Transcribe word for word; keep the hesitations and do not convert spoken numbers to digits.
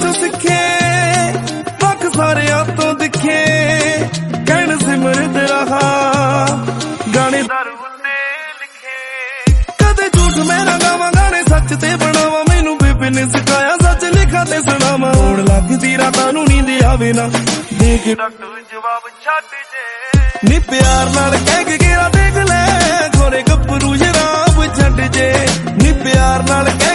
चो सिखे वख सारियां तो दिखे कहण सिमरत रहा गाने दारू उत्ते लिखे कदे झूठ मैं ना गावां गाने सच ते बनावां मैनू बेबे ने सिखाया सच लिखा ते सुणावां होण लगदी रातां नूं नींद आवे ना दे के डॉक्टर जवाब छड्ड जे नी प्यार नाल कह के घेरा देख ले गोरे गप्परू शराब छड्ड जे नी प्यार नाल